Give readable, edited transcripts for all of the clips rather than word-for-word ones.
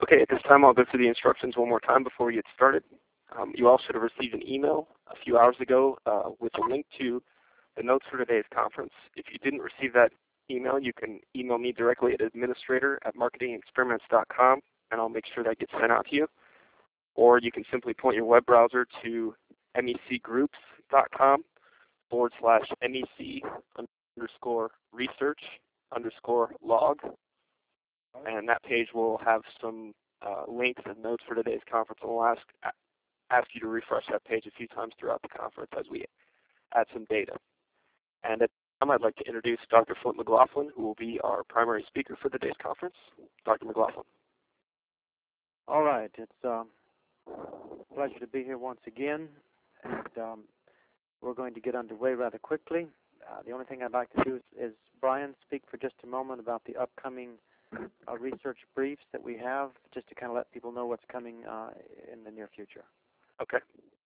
Okay, at this time I'll go through the instructions one more time before we get started. You all should have received an email a few hours ago with a link to the notes for today's conference. If you didn't receive that email, you can email me directly at administrator@marketingexperiments.com, and I'll make sure that gets sent out to you. Or you can simply point your web browser to mecgroups.com/mec_research_log, and that page will have some links and notes for today's conference, and we'll ask you to refresh that page a few times throughout the conference as we add some data. And at this time, I'd like to introduce Dr. Flint McLaughlin, who will be our primary speaker for today's conference. Dr. McLaughlin. All right. It's a pleasure to be here once again, and we're going to get underway rather quickly. The only thing I'd like to do is Brian, speak for just a moment about the upcoming research briefs that we have, just to kind of let people know what's coming in the near future. Okay.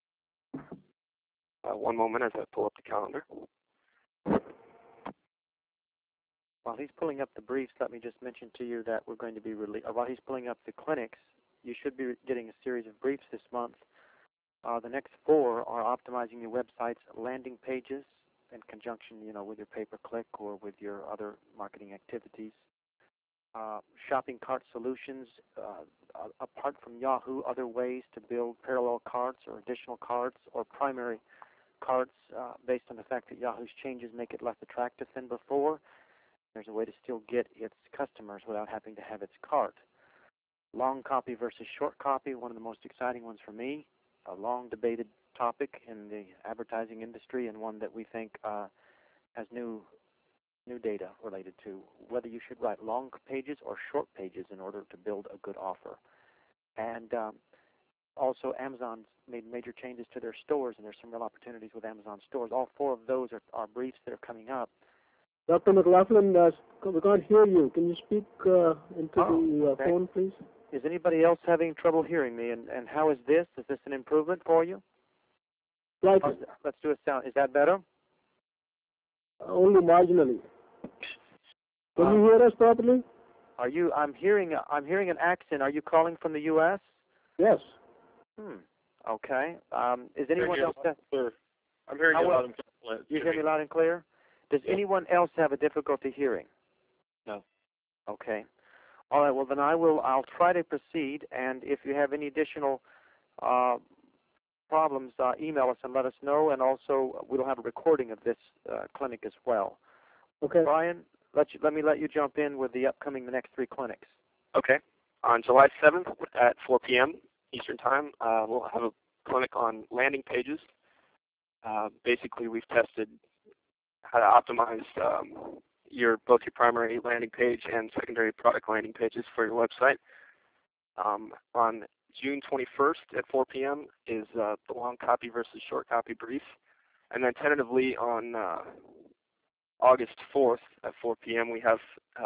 One moment as I pull up the calendar. While he's pulling up the briefs, let me just mention to you that we're going to be while he's pulling up the clinics, you should be getting a series of briefs this month. The next 4 are optimizing your website's landing pages in conjunction, with your pay-per-click or with your other marketing activities. Shopping cart solutions, apart from Yahoo, other ways to build parallel carts or additional carts or primary carts based on the fact that Yahoo's changes make it less attractive than before. There's a way to still get its customers without having to have its cart. Long copy versus short copy, one of the most exciting ones for me, a long debated topic in the advertising industry, and one that we think has new data related to whether you should write long pages or short pages in order to build a good offer. And also Amazon's made major changes to their stores, and there's some real opportunities with Amazon stores. All 4 of those are briefs that are coming up. Dr. McLaughlin, we can't hear you. Can you speak into the phone, please? Is anybody else having trouble hearing me? And how is this? Is this an improvement for you? Right. Let's do a sound. Is that better? Only marginally. Can you hear us properly? I'm hearing an accent. Are you calling from the U.S.? Yes. Okay. Is anyone else? I'm hearing you loud and clear. You hear me loud and clear? Does anyone else have a difficulty hearing? No. Okay. All right. Well, then I'll try to proceed, and if you have any additional problems, email us and let us know, and also we'll have a recording of this clinic as well. Okay. Brian, let me let you jump in with the next 3 clinics. Okay. On July 7th at 4 p.m. Eastern Time, we'll have a clinic on landing pages. Basically, we've tested how to optimize both your primary landing page and secondary product landing pages for your website. On June 21st at 4 p.m. is the long copy versus short copy brief. And then tentatively on August 4th at 4 p.m. we have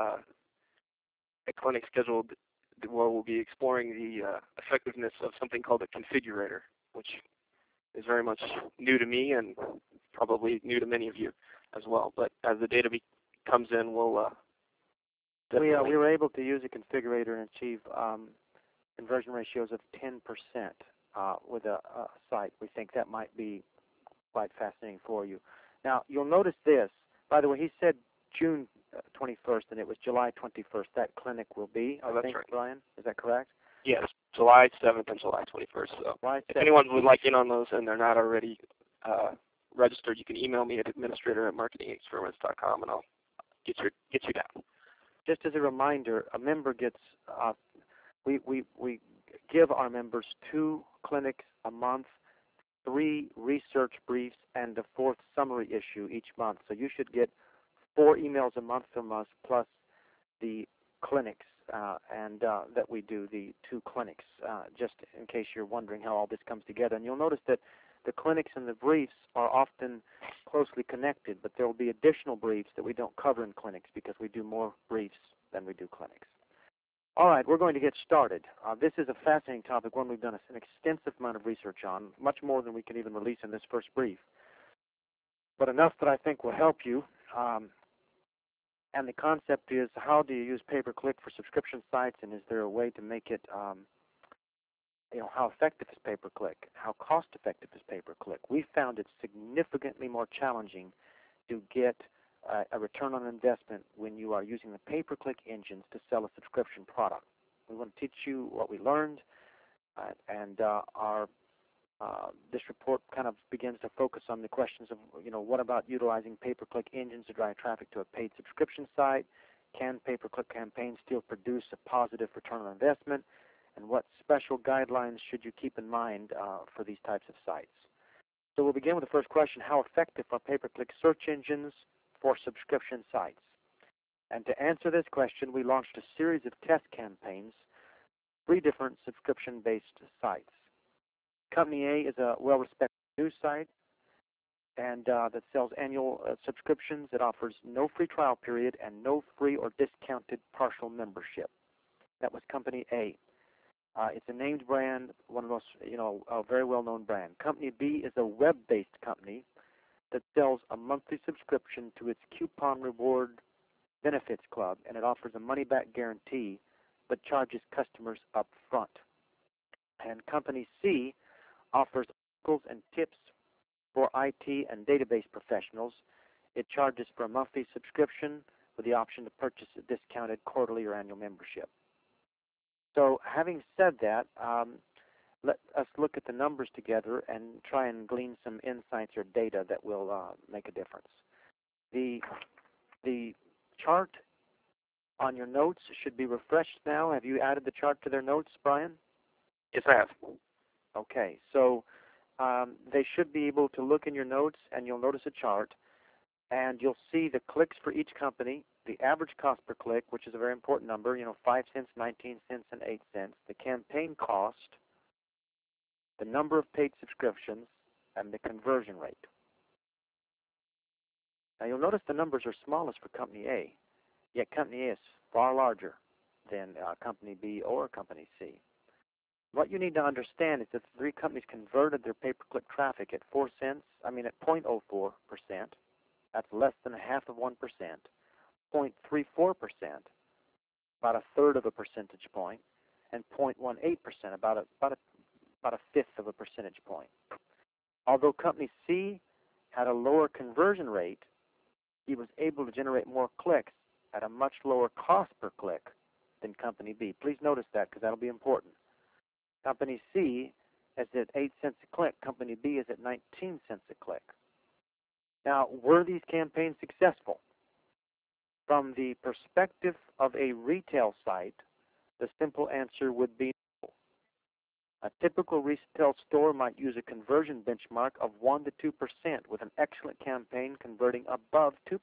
a clinic scheduled where we'll be exploring the effectiveness of something called a configurator, which is very much new to me and probably new to many of you as well. But as the data comes in, we'll we were able to use a configurator and achieve conversion ratios of 10% with a site. We think that might be quite fascinating for you. Now, you'll notice this. By the way, he said June 21st, and it was July 21st. That clinic will be, I think, right. Brian? Is that correct? Yes, July 7th and July 21st. So if anyone would like in on those and they're not already registered, you can email me at administrator@marketingexperiments.com, and I'll get you down. Just as a reminder, a member gets we give our members 2 clinics a month, 3 research briefs, and a 4th summary issue each month. So you should get 4 emails a month from us, plus the clinics that we do, the 2 clinics, just in case you're wondering how all this comes together. And you'll notice that the clinics and the briefs are often closely connected, but there will be additional briefs that we don't cover in clinics because we do more briefs than we do clinics. All right, we're going to get started. This is a fascinating topic, one we've done an extensive amount of research on, much more than we can even release in this first brief, but enough that I think will help you. And the concept is, how do you use pay-per-click for subscription sites, and is there a way to make it, how effective is pay-per-click? How cost-effective is pay-per-click? We found it significantly more challenging to get a return on investment when you are using the pay-per-click engines to sell a subscription product. We want to teach you what we learned, and this report kind of begins to focus on the questions of, what about utilizing pay-per-click engines to drive traffic to a paid subscription site? Can pay-per-click campaigns still produce a positive return on investment? And what special guidelines should you keep in mind for these types of sites? So we'll begin with the first question: how effective are pay-per-click search engines for subscription sites? And to answer this question, we launched a series of test campaigns, 3 different subscription-based sites. Company A is a well-respected news site and that sells annual subscriptions. It offers no free trial period and no free or discounted partial membership. That was Company A. It's a named brand, one of the most, a very well-known brand. Company B is a web-based company that sells a monthly subscription to its Coupon Reward Benefits Club, and it offers a money-back guarantee but charges customers up front. And Company C offers articles and tips for IT and database professionals. It charges for a monthly subscription with the option to purchase a discounted quarterly or annual membership. So having said that, let us look at the numbers together and try and glean some insights or data that will make a difference. The chart on your notes should be refreshed now. Have you added the chart to their notes, Brian? Yes, I have. Okay, so they should be able to look in your notes, and you'll notice a chart, and you'll see the clicks for each company, the average cost per click, which is a very important number, 5 cents, 19 cents, and 8 cents, the campaign cost, the number of paid subscriptions, and the conversion rate. Now you'll notice the numbers are smallest for Company A, yet Company A is far larger than Company B or Company C. What you need to understand is that the 3 companies converted their pay-per-click traffic at 4 cents, at 0.04%. That's less than half of 1%. 0.34%, about a third of a percentage point, and 0.18%, about a fifth of a percentage point. Although Company C had a lower conversion rate, he was able to generate more clicks at a much lower cost per click than Company B. Please notice that, because that'll be important. Company C is at 8 cents a click. Company B is at 19 cents a click. Now, were these campaigns successful? From the perspective of a retail site, the simple answer would be no. A typical retail store might use a conversion benchmark of 1 to 2%, with an excellent campaign converting above 2%.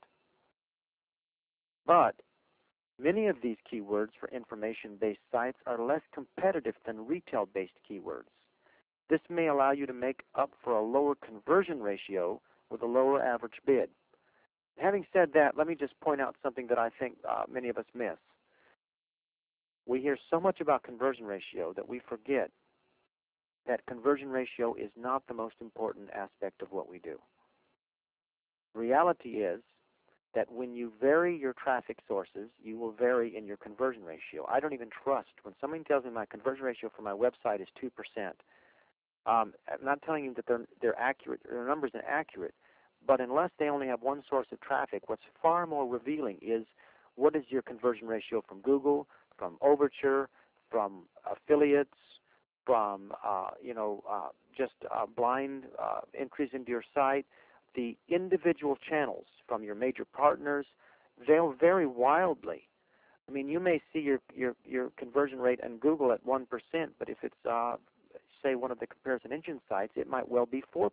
But many of these keywords for information-based sites are less competitive than retail-based keywords. This may allow you to make up for a lower conversion ratio with a lower average bid. Having said that, let me just point out something that I think many of us miss. We hear so much about conversion ratio that we forget that conversion ratio is not the most important aspect of what we do. The reality is that when you vary your traffic sources, you will vary in your conversion ratio. I don't even trust when somebody tells me my conversion ratio for my website is 2%. I'm not telling you that they're accurate, their numbers are accurate, but unless they only have one source of traffic, what's far more revealing is what is your conversion ratio from Google, from Overture, from affiliates, from just blind entries into your site. The individual channels from your major partners, they'll vary wildly. You may see your conversion rate on Google at 1%, but if it's say one of the comparison engine sites, it might well be 4%.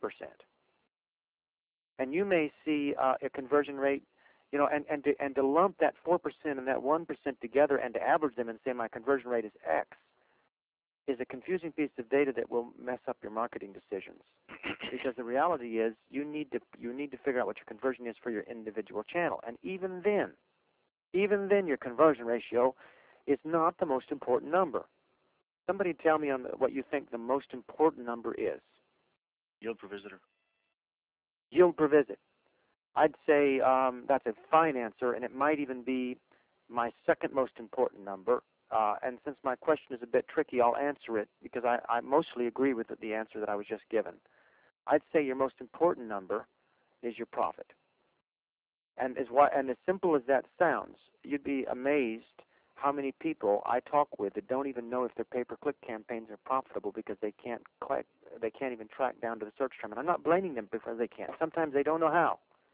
And you may see a conversion rate, and to lump that 4% and that 1% together and to average them and say my conversion rate is X is a confusing piece of data that will mess up your marketing decisions. Because the reality is you need to figure out what your conversion is for your individual channel. And even then your conversion ratio is not the most important number. Somebody tell me on what you think the most important number is. Yield per visitor. Yield per visit. I'd say that's a fine answer, and it might even be my second most important number. And since my question is a bit tricky, I'll answer it because I mostly agree with the answer that I was just given. I'd say your most important number is your profit. And as simple as that sounds, you'd be amazed how many people I talk with that don't even know if their pay-per-click campaigns are profitable because they can't even track down to the search term. And I'm not blaming them because they can't. Sometimes they don't know how.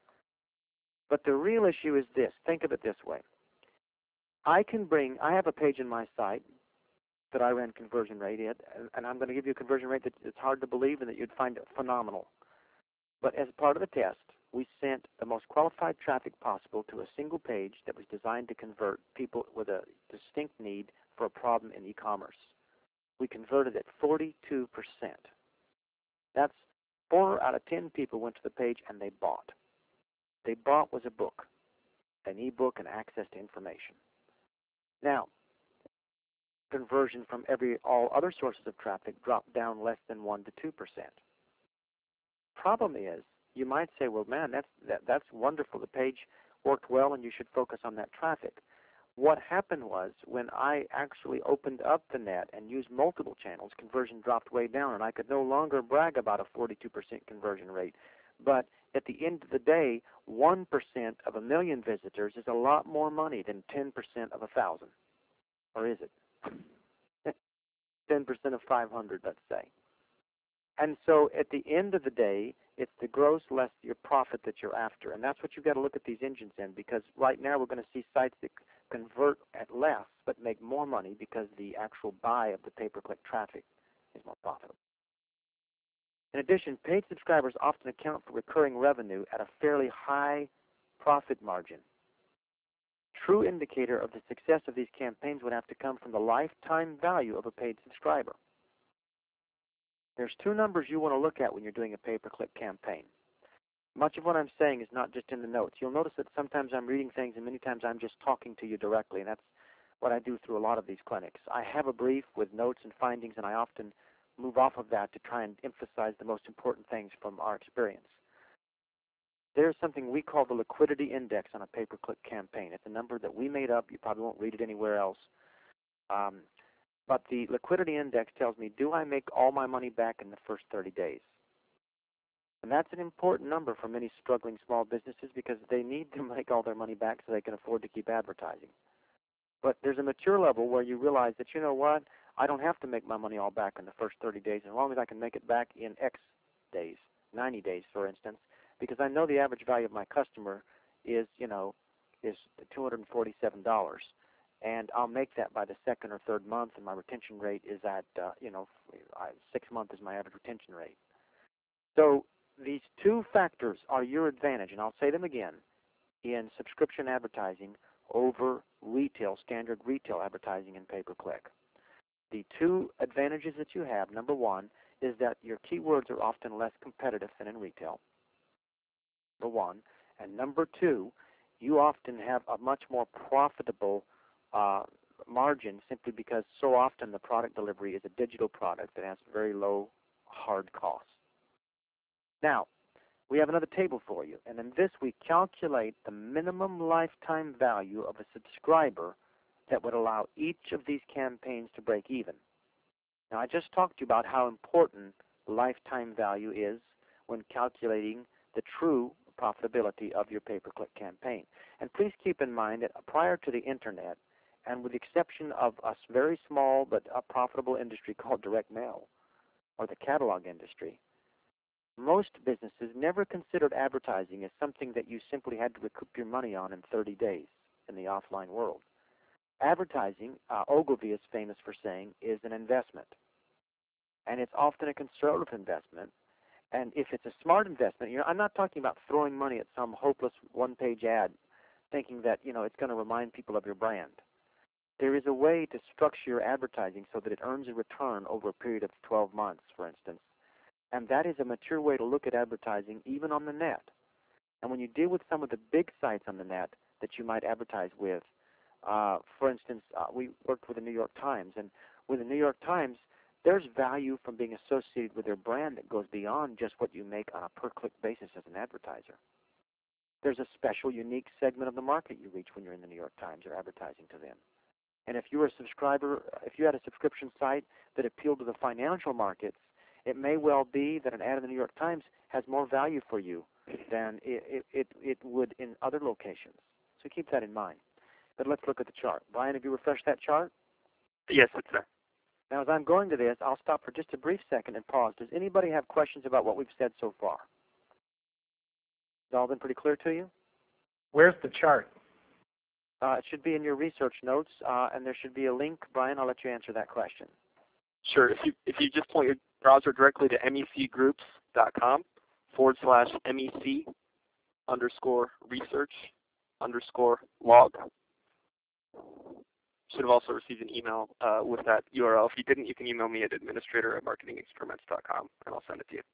But the real issue is this. Think of it this way. I have a page in my site that I ran conversion rate in, and I'm going to give you a conversion rate that it's hard to believe and that you'd find phenomenal. But as part of the test, we sent the most qualified traffic possible to a single page that was designed to convert people with a distinct need for a problem in e-commerce. We converted at 42%. That's 4 out of 10 people went to the page and they bought. They bought was a book, an e-book and access to information. Now, conversion from all other sources of traffic dropped down less than 1 to 2%. Problem is, you might say, well, man, that's wonderful. The page worked well, and you should focus on that traffic. What happened was, when I actually opened up the net and used multiple channels, conversion dropped way down, and I could no longer brag about a 42% conversion rate. But at the end of the day, 1% of 1 million visitors is a lot more money than 10% of 1,000. Or is it? 10% of 500, let's say. And so at the end of the day, it's the gross less your profit that you're after. And that's what you've got to look at these engines in, because right now we're going to see sites that convert at less but make more money because the actual buy of the pay-per-click traffic is more profitable. In addition, paid subscribers often account for recurring revenue at a fairly high profit margin. True indicator of the success of these campaigns would have to come from the lifetime value of a paid subscriber. There's 2 numbers you want to look at when you're doing a pay-per-click campaign. Much of what I'm saying is not just in the notes. You'll notice that sometimes I'm reading things and many times I'm just talking to you directly, and that's what I do through a lot of these clinics. I have a brief with notes and findings, and I often move off of that to try and emphasize the most important things from our experience. There's something we call the liquidity index on a pay-per-click campaign. It's a number that we made up. You probably won't read it anywhere else. But the liquidity index tells me, do I make all my money back in the first 30 days? And that's an important number for many struggling small businesses because they need to make all their money back so they can afford to keep advertising. But there's a mature level where you realize that, you know what, I don't have to make my money all back in the first 30 days as long as I can make it back in X days, 90 days, for instance, because I know the average value of my customer is $247. And I'll make that by the 2nd or 3rd month, and my retention rate is at, 6 months is my average retention rate. So these 2 factors are your advantage, and I'll say them again, in subscription advertising over standard retail advertising and pay-per-click. The 2 advantages that you have, number 1, is that your keywords are often less competitive than in retail, number 1. And number 2, you often have a much more profitable margin simply because so often the product delivery is a digital product that has very low hard costs. Now, we have another table for you, and in this we calculate the minimum lifetime value of a subscriber that would allow each of these campaigns to break even. Now, I just talked to you about how important lifetime value is when calculating the true profitability of your pay-per-click campaign. And please keep in mind that prior to the Internet, and with the exception of a very small but profitable industry called direct mail, or the catalog industry, most businesses never considered advertising as something that you simply had to recoup your money on in 30 days in the offline world. Advertising, Ogilvy is famous for saying, is an investment. And it's often a conservative investment. And if it's a smart investment, I'm not talking about throwing money at some hopeless one-page ad thinking that, it's going to remind people of your brand. There is a way to structure your advertising so that it earns a return over a period of 12 months, for instance. And that is a mature way to look at advertising even on the net. And when you deal with some of the big sites on the net that you might advertise with, for instance, we worked with the New York Times. And with the New York Times, there's value from being associated with their brand that goes beyond just what you make on a per-click basis as an advertiser. There's a special, unique segment of the market you reach when you're in the New York Times or advertising to them. And if you were a subscriber, if you had a subscription site that appealed to the financial markets, it may well be that an ad in the New York Times has more value for you than it would in other locations. So keep that in mind. But let's look at the chart. Brian, have you refreshed that chart? Yes, it's there. Now, as I'm going to this, I'll stop for just a brief second and pause. Does anybody have questions about what we've said so far? Has it all been pretty clear to you? Where's the chart? It should be in your research notes, and there should be a link. Brian, I'll let you answer that question. Sure. If you just point your browser directly to MECgroups.com/MEC_research_log. Should have also received an email with that URL. If you didn't, you can email me at administrator@marketingexperiments.com, and I'll send it to you.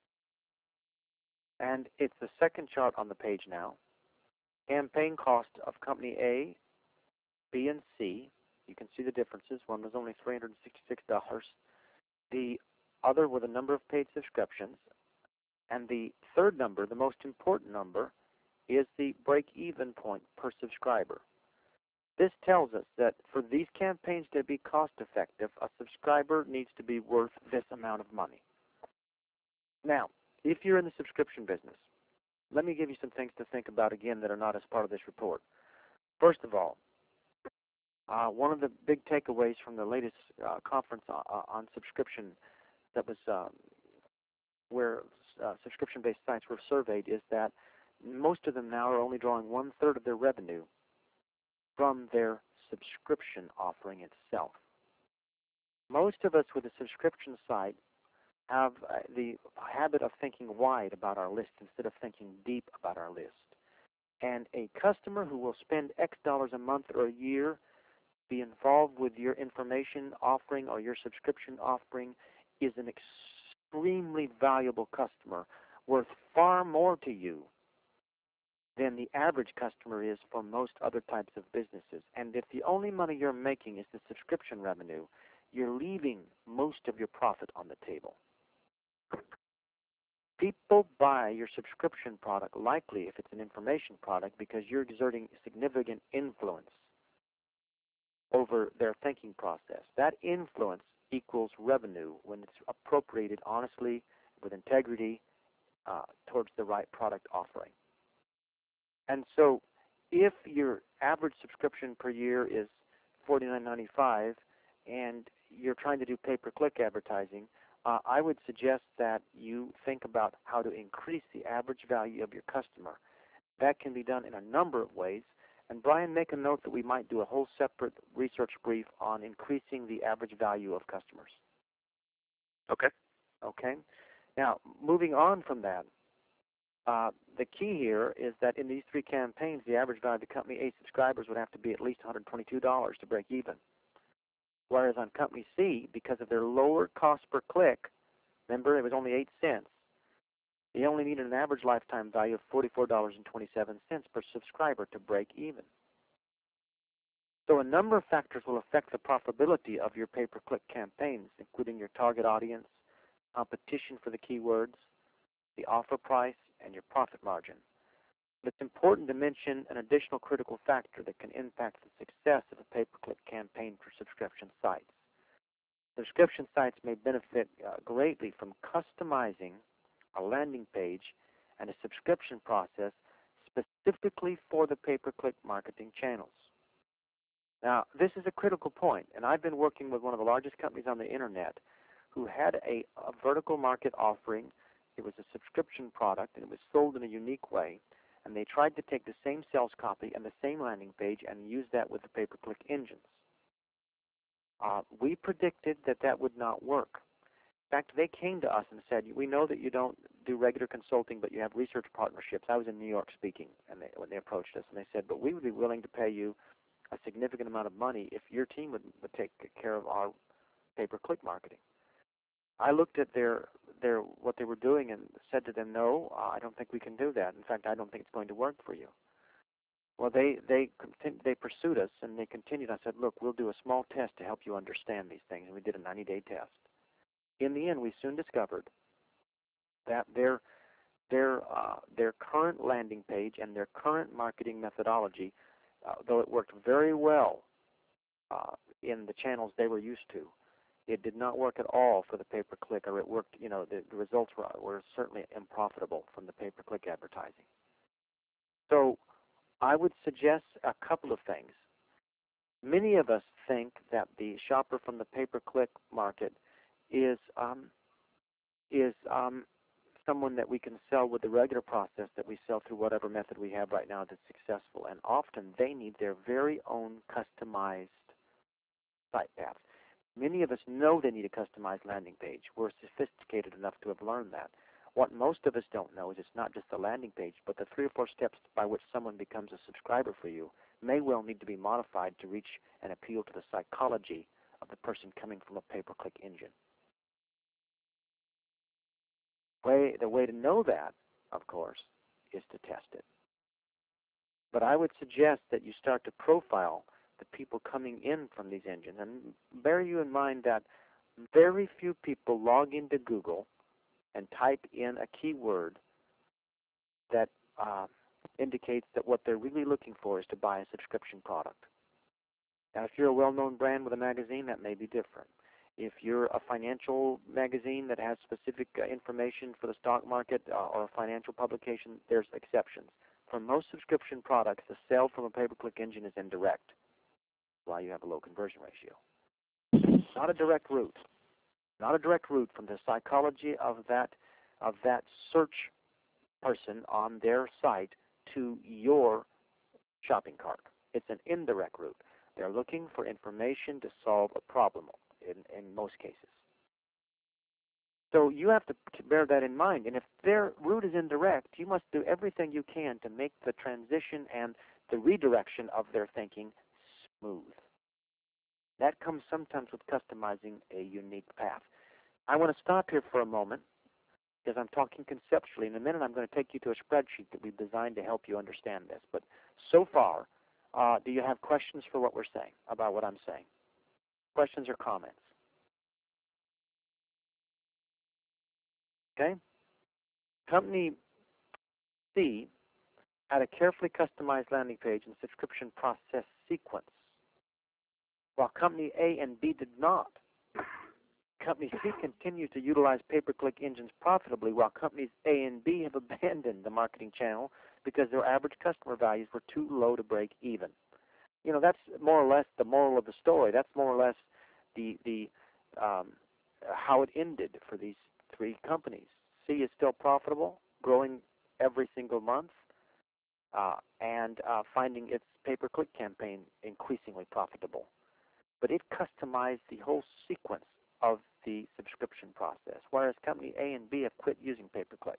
And it's the second chart on the page now. Campaign cost of company A, B, and C. You can see the differences. One was only $366. The other were the number of paid subscriptions. And the third number, the most important number, is the break-even point per subscriber. This tells us that for these campaigns to be cost-effective, a subscriber needs to be worth this amount of money. Now, if you're in the subscription business, let me give you some things to think about again that are not as part of this report. First of all, one of the big takeaways from the latest conference on subscription that was where subscription-based sites were surveyed is that most of them now are only drawing 1/3 of their revenue from their subscription offering itself. Most of us with a subscription site have the habit of thinking wide about our list instead of thinking deep about our list. And a customer who will spend X dollars a month or a year be involved with your information offering or your subscription offering is an extremely valuable customer, worth far more to you than the average customer is for most other types of businesses. And if the only money you're making is the subscription revenue, you're leaving most of your profit on the table. People buy your subscription product, likely if it's an information product, because you're exerting significant influence over their thinking process. That influence equals revenue when it's appropriated honestly, with integrity, towards the right product offering. And so if your average subscription per year is $49.95 and you're trying to do pay-per-click advertising, I would suggest that you think about how to increase the average value of your customer. That can be done in a number of ways. And Brian, make a note that we might do a whole separate research brief on increasing the average value of customers. Okay. Okay. Now, moving on from that, the key here is that in these three campaigns, the average value of the company A subscribers would have to be at least $122 to break even. Whereas on company C, because of their lower cost per click, remember it was only 8 cents, they only needed an average lifetime value of $44.27 per subscriber to break even. So a number of factors will affect the profitability of your pay-per-click campaigns, including your target audience, competition for the keywords, the offer price, and your profit margin. But it's important to mention an additional critical factor that can impact the success of a pay-per-click campaign for subscription sites. Subscription sites may benefit greatly from customizing a landing page and a subscription process specifically for the pay-per-click marketing channels. Now, this is a critical point, and I've been working with one of the largest companies on the Internet who had a vertical market offering. It was a subscription product, and it was sold in a unique way. And they tried to take the same sales copy and the same landing page and use that with the pay-per-click engines. We predicted that that would not work. In fact, they came to us and said, we know that you don't do regular consulting, but you have research partnerships. I was in New York speaking when they approached us, and they said, but we would be willing to pay you a significant amount of money if your team would take care of our pay-per-click marketing. I looked at what they were doing and said to them, no, I don't think we can do that. In fact, I don't think it's going to work for you. Well, they pursued us, and they continued. I said, look, we'll do a small test to help you understand these things, and we did a 90-day test. In the end, we soon discovered that their their current landing page and their current marketing methodology, though it worked very well in the channels they were used to, it did not work at all for the pay-per-click, or it worked, the results were certainly unprofitable from the pay-per-click advertising. So I would suggest a couple of things. Many of us think that the shopper from the pay-per-click market is someone that we can sell with the regular process that we sell through whatever method we have right now that's successful. And often they need their very own customized site path. Many of us know they need a customized landing page. We're sophisticated enough to have learned that. What most of us don't know is it's not just the landing page, but the 3 or 4 steps by which someone becomes a subscriber for you may well need to be modified to reach and appeal to the psychology of the person coming from a pay-per-click engine. The way to know that, of course, is to test it. But I would suggest that you start to profile the people coming in from these engines. And bear you in mind that very few people log into Google and type in a keyword that indicates that what they're really looking for is to buy a subscription product. Now, if you're a well-known brand with a magazine, that may be different. If you're a financial magazine that has specific information for the stock market or a financial publication, there's exceptions. For most subscription products, the sale from a pay-per-click engine is indirect. That's why you have a low conversion ratio. Not a direct route. Not a direct route from the psychology of that search person on their site to your shopping cart. It's an indirect route. They're looking for information to solve a problem in most cases. So you have to bear that in mind. And if their route is indirect, you must do everything you can to make the transition and the redirection of their thinking smooth. That comes sometimes with customizing a unique path. I want to stop here for a moment because I'm talking conceptually. In a minute, I'm going to take you to a spreadsheet that we've designed to help you understand this. But so far, do you have questions for what we're saying, about what I'm saying? Questions or comments? Okay. Company C had a carefully customized landing page and subscription process sequence, while Company A and B did not. Company C continues to utilize pay-per-click engines profitably, while Companies A and B have abandoned the marketing channel because their average customer values were too low to break even. That's more or less the moral of the story. That's more or less the how it ended for these 3 companies. C is still profitable, growing every single month, and finding its pay-per-click campaign increasingly profitable. But it customized the whole sequence of the subscription process, whereas Company A and B have quit using pay-per-click.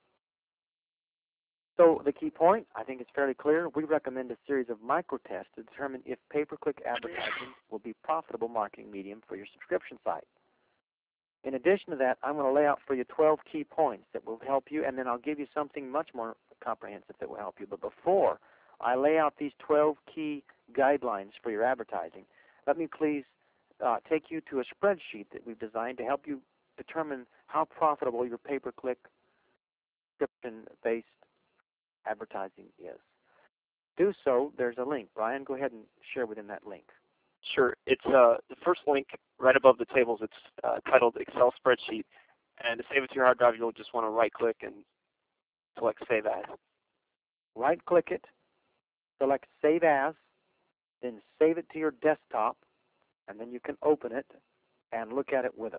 So the key point, I think it's fairly clear. We recommend a series of micro-tests to determine if pay-per-click advertising will be a profitable marketing medium for your subscription site. In addition to that, I'm going to lay out for you 12 key points that will help you, and then I'll give you something much more comprehensive that will help you. But before I lay out these 12 key guidelines for your advertising, let me please take you to a spreadsheet that we've designed to help you determine how profitable your pay-per-click subscription-based advertising is. To do so, there's a link. Brian, go ahead and share within that link. Sure. It's the first link right above the tables. It's titled Excel Spreadsheet. And to save it to your hard drive, you'll just want to right-click and select Save As. Right-click it, select Save As, then save it to your desktop, and then you can open it and look at it with us.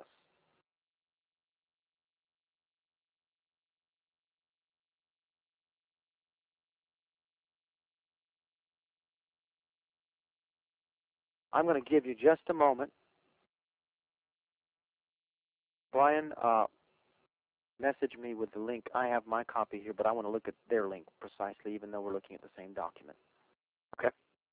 I'm going to give you just a moment. Brian, message me with the link. I have my copy here, but I want to look at their link precisely, even though we're looking at the same document. Okay.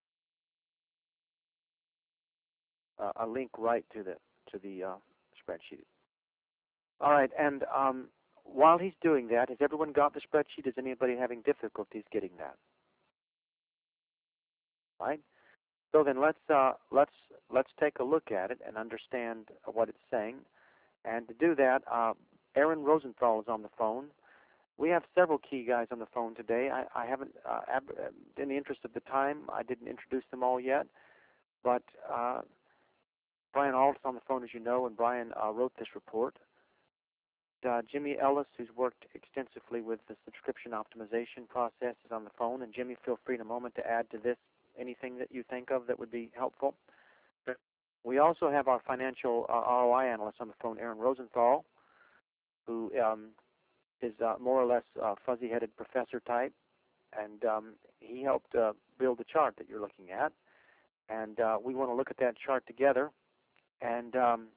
A link right to the spreadsheet. All right, and while he's doing that, has everyone got the spreadsheet? Is anybody having difficulties getting that? Right. So then let's take a look at it and understand what it's saying. And to do that, Aaron Rosenthal is on the phone we have several key guys on the phone today. I haven't, in the interest of the time, I didn't introduce them all yet. But Brian Alt's on the phone, as you know, and Brian wrote this report. Jimmy Ellis, who's worked extensively with the subscription optimization process, is on the phone. And Jimmy, feel free in a moment to add to this anything that you think of that would be helpful. Okay. We also have our financial ROI analyst on the phone, Aaron Rosenthal, who is more or less fuzzy-headed professor type, and he helped build the chart that you're looking at. And we want to look at that chart together, and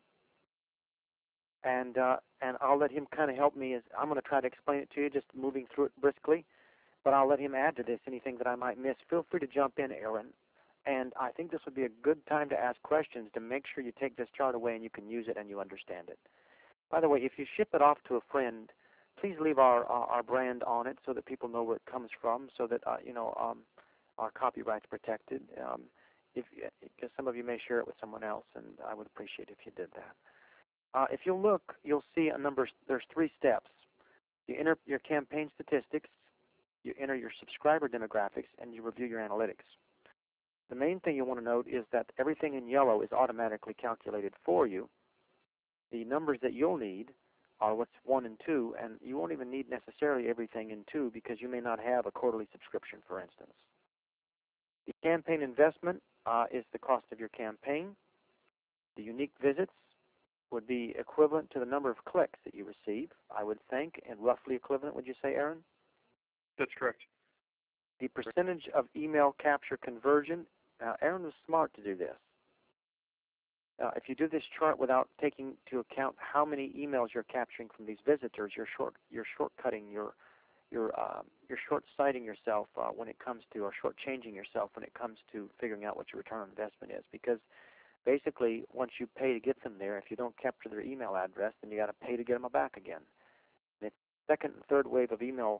I'll let him kind of help me. As I'm going to try to explain it to you, just moving through it briskly, but I'll let him add to this anything that I might miss. Feel free to jump in, Aaron. And I think this would be a good time to ask questions to make sure you take this chart away and you can use it and you understand it. By the way, if you ship it off to a friend, please leave our brand on it so that people know where it comes from, so that our copyright's protected. Because some of you may share it with someone else, and I would appreciate if you did that. If you look, you'll see a number. There's 3 steps. You enter your campaign statistics, you enter your subscriber demographics, and you review your analytics. The main thing you want to note is that everything in yellow is automatically calculated for you. The numbers that you'll need are what's 1 and 2, and you won't even need necessarily everything in 2 because you may not have a quarterly subscription, for instance. The campaign investment is the cost of your campaign. The unique visits would be equivalent to the number of clicks that you receive, I would think, and roughly equivalent, would you say, Aaron? That's correct. The percentage of email capture conversion. Aaron was smart to do this. If you do this chart without taking into account how many emails you're capturing from these visitors, you're shortcutting, you're short-sighting yourself when it comes to, or shortchanging yourself when it comes to figuring out what your return on investment is. Because basically, once you pay to get them there, if you don't capture their email address, then you got to pay to get them back again. The second and third wave of email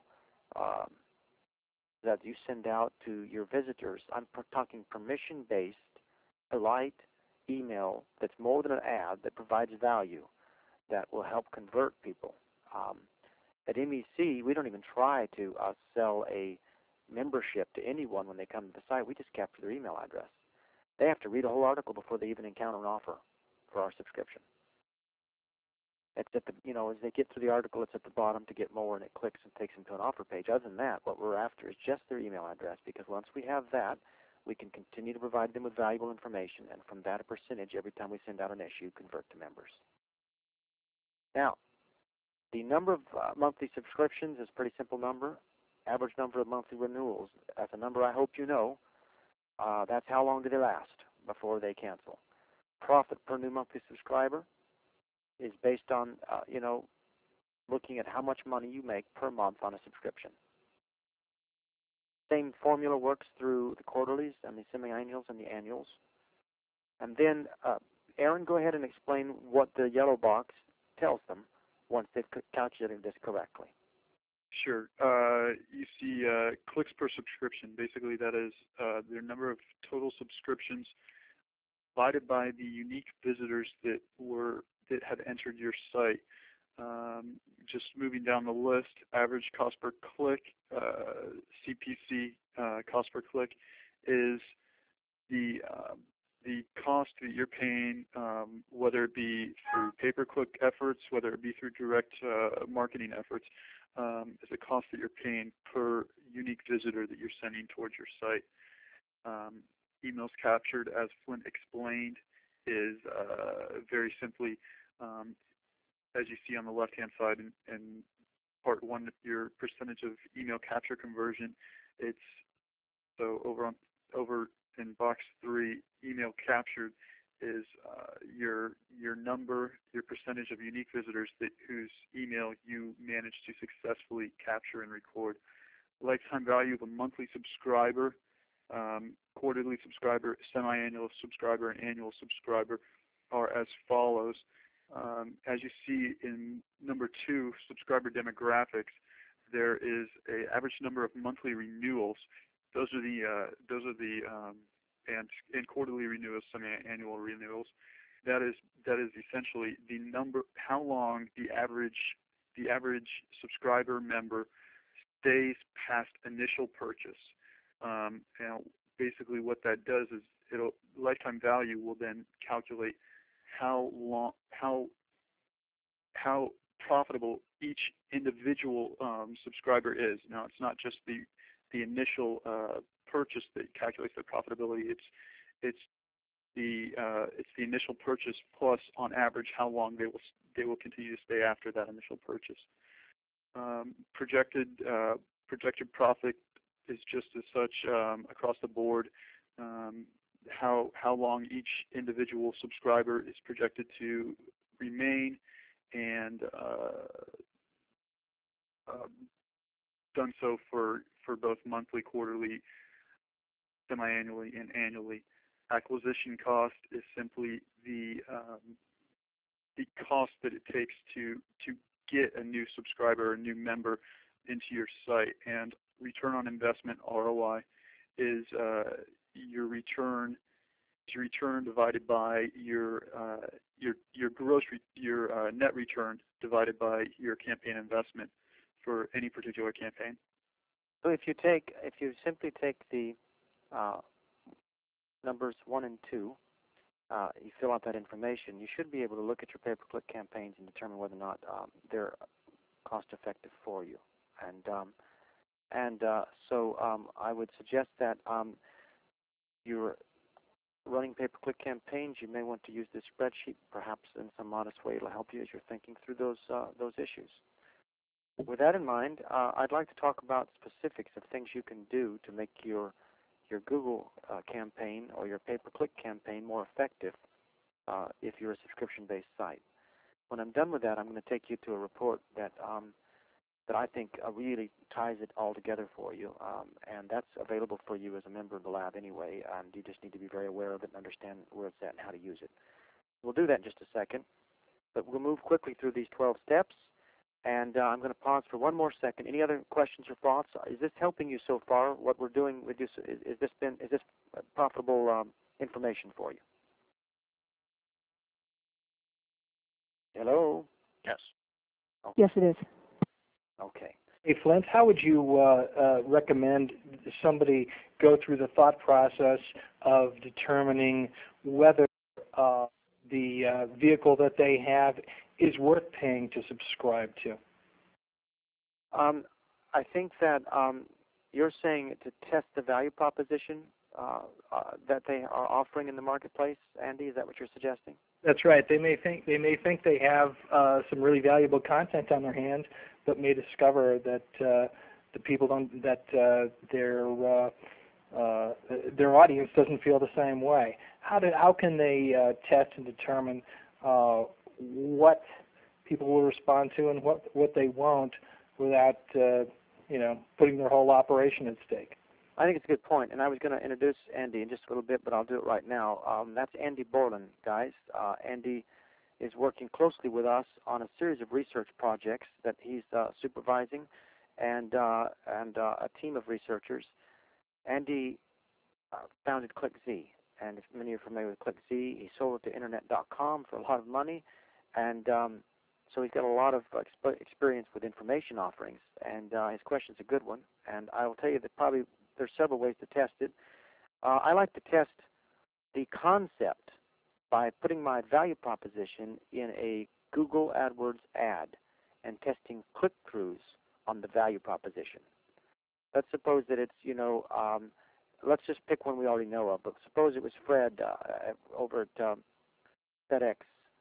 that you send out to your visitors, I'm talking permission-based, polite email that's more than an ad, that provides value, that will help convert people. At MEC, we don't even try to sell a membership to anyone when they come to the site. We just capture their email address. They have to read a whole article before they even encounter an offer for our subscription. It's at the, as they get through the article, it's at the bottom to get more, and it clicks and takes them to an offer page. Other than that, what we're after is just their email address, because once we have that, we can continue to provide them with valuable information, and from that, a percentage every time we send out an issue convert to members. Now, the number of monthly subscriptions is a pretty simple number. Average number of monthly renewals, that's a number I hope you know. That's how long do they last before they cancel. Profit per new monthly subscriber is based on, looking at how much money you make per month on a subscription. Same formula works through the quarterlies and the semi-annuals and the annuals. And then, Aaron, go ahead and explain what the yellow box tells them once they've calculated this correctly. Sure. You see clicks per subscription. Basically, that is their number of total subscriptions divided by the unique visitors that had entered your site. Just moving down the list, average cost per click, CPC, cost per click, is the cost that you're paying, whether it be through pay-per-click efforts, whether it be through direct marketing efforts, is the cost that you're paying per unique visitor that you're sending towards your site. Emails captured, as Flint explained, is very simply, as you see on the left-hand side in part 1, your percentage of email capture conversion. It's so over in box 3, email captured is your number, your percentage of unique visitors whose email you managed to successfully capture and record. Lifetime value of a monthly subscriber, quarterly subscriber, semi-annual subscriber, and annual subscriber are as follows. As you see in number 2, subscriber demographics, there is an average number of monthly renewals. Those are the and quarterly renewals, semi-annual renewals. That is essentially the number, how long the average the average subscriber member stays past initial purchase. Basically what that does is lifetime value will then calculate how profitable each individual subscriber is. Now, it's not just the initial purchase that calculates the profitability. It's the initial purchase plus, on average, how long they will continue to stay after that initial purchase. Projected profit is just as such across the board. How long each individual subscriber is projected to remain, and done so for both monthly, quarterly, semi-annually, and annually. Acquisition cost is simply the cost that it takes to get a new subscriber, a new member into your site. And return on investment, ROI, is your return divided by your net return divided by your campaign investment for any particular campaign. So if you simply take the numbers 1 and 2, you fill out that information, you should be able to look at your pay-per-click campaigns and determine whether or not they're cost-effective for you. So I would suggest that you're running pay-per-click campaigns. You may want to use this spreadsheet, perhaps in some modest way. It'll help you as you're thinking through those issues. With that in mind, I'd like to talk about specifics of things you can do to make your Google campaign or your pay-per-click campaign more effective if you're a subscription-based site. When I'm done with that, I'm going to take you to a report that I think really ties it all together for you, and that's available for you as a member of the lab anyway, and you just need to be very aware of it and understand where it's at and how to use it. We'll do that in just a second, but we'll move quickly through these 12 steps, and I'm going to pause for one more second. Any other questions or thoughts? Is this helping you so far, what we're doing with this? Is this profitable information for you? Hello? Yes. Okay. Yes, it is. Okay. Hey, Flint, how would you recommend somebody go through the thought process of determining whether the vehicle that they have is worth paying to subscribe to? I think that you're saying to test the value proposition that they are offering in the marketplace, Andy. Is that what you're suggesting? That's right. They may think they have some really valuable content on their hands, but may discover that the people their audience doesn't feel the same way. How can they test and determine what people will respond to and what they won't without putting their whole operation at stake? I think it's a good point, and I was going to introduce Andy in just a little bit, but I'll do it right now. That's Andy Borland, guys. Andy is working closely with us on a series of research projects that he's supervising, and a team of researchers. Andy founded ClickZ, and if many are familiar with ClickZ, he sold it to Internet.com for a lot of money, and so he's got a lot of experience with information offerings, and his question's a good one, and I will tell you that probably there's several ways to test it. I like to test the concept by putting my value proposition in a Google AdWords ad and testing click-throughs on the value proposition. Let's suppose that it's, let's just pick one we already know of, but suppose it was Fred over at FedEx.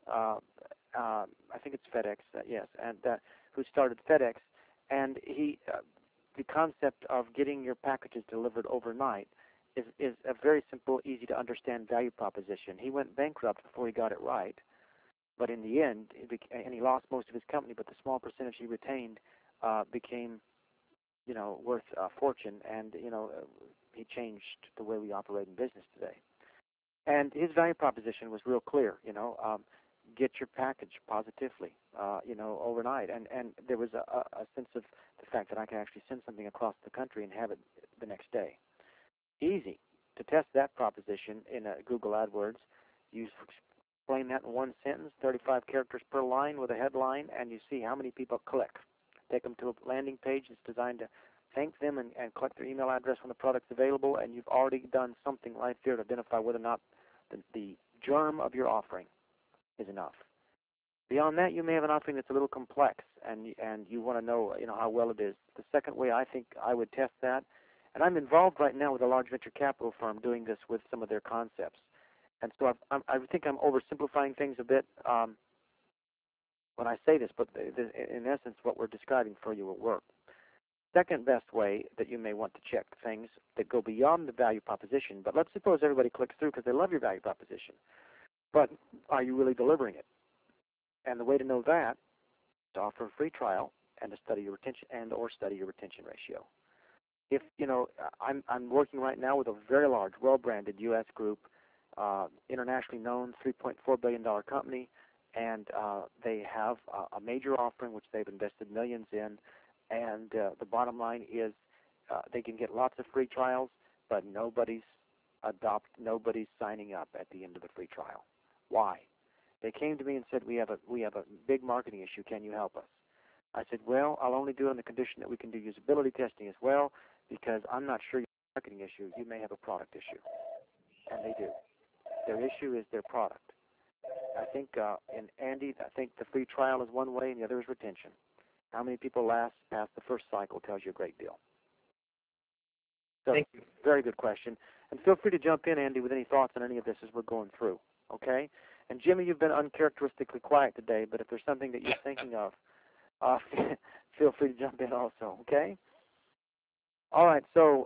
I think it's FedEx, yes, and who started FedEx, and the concept of getting your packages delivered overnight is a very simple, easy to understand value proposition. He went bankrupt before he got it right, but in the end, and he lost most of his company, but the small percentage he retained became, worth a fortune, and he changed the way we operate in business today. And his value proposition was real clear. Get your package positively, overnight, and there was a sense of the fact that I can actually send something across the country and have it the next day. Easy to test that proposition in a Google AdWords. Use Explain that in one sentence, 35 characters per line with a headline, and you see how many people click. Take them to a landing page that's designed to thank them and collect their email address when the product's available, and you've already done something right there to identify whether or not the germ of your offering is enough. Beyond that, you may have an offering that's a little complex, and you want to know how well it is. The second way I think I would test that, and I'm involved right now with a large venture capital firm doing this with some of their concepts. And so I think I'm oversimplifying things a bit when I say this, but in essence, what we're describing for you will work. Second best way that you may want to check things that go beyond the value proposition, but let's suppose everybody clicks through because they love your value proposition, but are you really delivering it? And the way to know that is to offer a free trial and to study your retention or study your retention ratio. If I'm working right now with a very large, well-branded U.S. group, internationally known, $3.4 billion company, and they have a major offering which they've invested millions in, and the bottom line is they can get lots of free trials, but nobody's signing up at the end of the free trial. Why? They came to me and said, we have a big marketing issue. Can you help us? I said, well, I'll only do it on the condition that we can do usability testing as well, because I'm not sure you have a marketing issue. You may have a product issue. And they do. Their issue is their product. I think, and Andy, I think the free trial is one way, and the other is retention. How many people last past the first cycle tells you a great deal. So, thank you. Very good question. And feel free to jump in, Andy, with any thoughts on any of this as we're going through. Okay? And Jimmy, you've been uncharacteristically quiet today, but if there's something that you're thinking of, feel free to jump in also. Okay? All right. So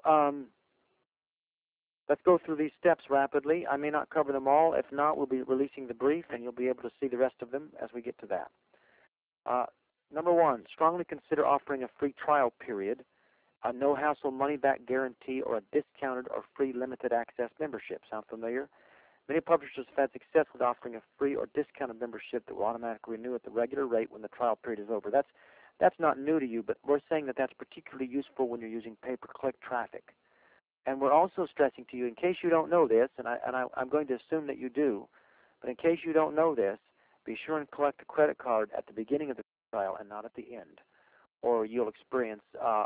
let's go through these steps rapidly. I may not cover them all. If not, we'll be releasing the brief, and you'll be able to see the rest of them as we get to that. Number one, strongly consider offering a free trial period, a no-hassle money-back guarantee, or a discounted or free limited access membership. Sound familiar? Many publishers have had success with offering a free or discounted membership that will automatically renew at the regular rate when the trial period is over. That's not new to you, but we're saying that that's particularly useful when you're using pay-per-click traffic. And we're also stressing to you, in case you don't know this, and I'm going to assume that you do, but in case you don't know this, be sure and collect a credit card at the beginning of the trial and not at the end, or you'll experience a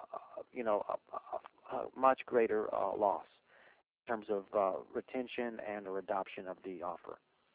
much greater loss in terms of retention and or adoption of the offer.